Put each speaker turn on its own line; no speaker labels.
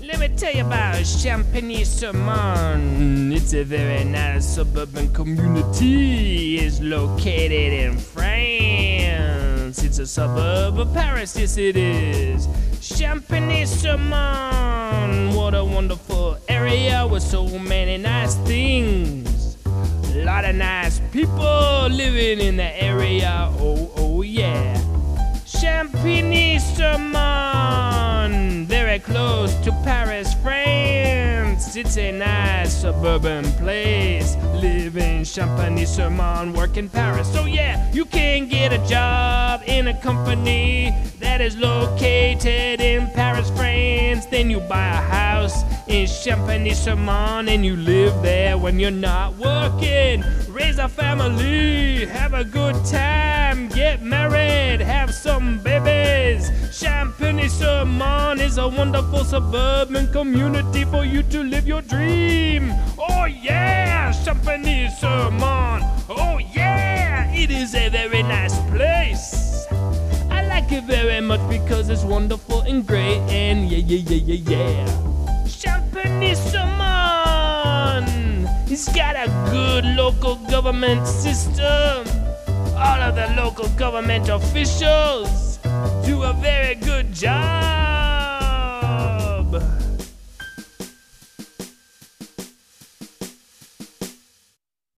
Let me tell you about Champigny-sur-Marne. It's a very nice suburban community. It's located in France. It's a suburb of Paris, yes it is. Champigny-sur-Marne, what a wonderful area with so many nice things. A lot of nice people living in the area, oh yeah. Champigny-sur-Marne, very close to Paris, France. It's a nice suburban place. Live in Champigny-sur-Marne, work in Paris. So yeah, you can get a job in a company that is located in Paris, France. Then you buy a house in Champigny-sur-Marne and you live there when you're not working. Raise a family, have a good time, get married, have some babies. Champigny-sur-Marne is a wonderful suburban community for you to live your dream. Oh yeah, Champigny-sur-Marne. Oh yeah, it is a very nice place. I like it very much because it's wonderful and great and yeah. Champigny-sur-Marne, it's got a good local government system. All of the local government officials